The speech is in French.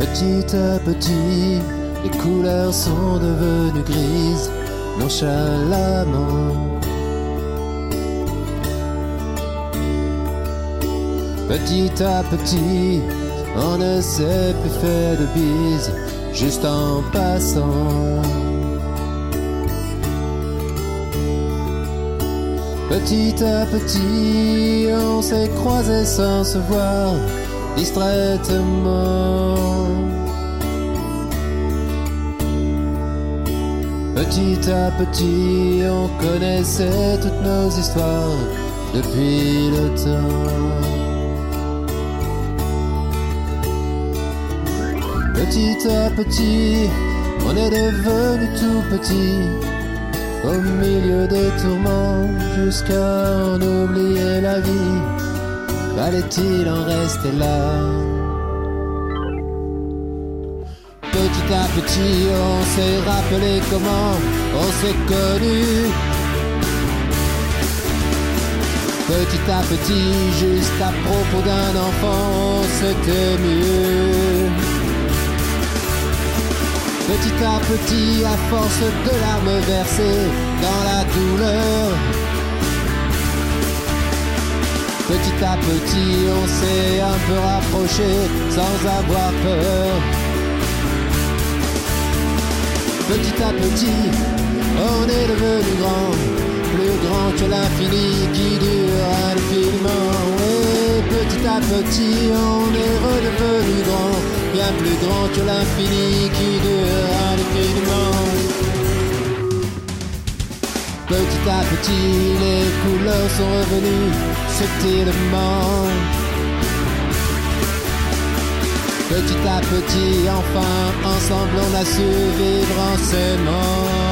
Petit à petit, les couleurs sont devenues grises, nonchalamment. Petit à petit, on ne sait plus faire de bises, juste en passant. Petit à petit, on s'est croisés sans se voir, distraitement. Petit à petit, on connaissait toutes nos histoires depuis le temps. Petit à petit, on est devenu tout petit, au milieu des tourments, jusqu'à en oublier la vie. Fallait-il en rester là? Petit à petit, on s'est rappelé comment on s'est connus. Petit à petit, juste à propos d'un enfant, on s'était mieux. Petit à petit, à force de larmes versées dans la douleur, petit à petit, on s'est un peu rapproché sans avoir peur. Petit à petit, on est devenu grand, plus grand que l'infini qui dure indéfiniment. Et petit à petit, on est redevenu grand, bien plus grand que l'infini qui dure indéfiniment. Petit à petit, les couleurs sont revenues subtilement. Petit à petit, enfin, ensemble on a su vivre en s'aimant.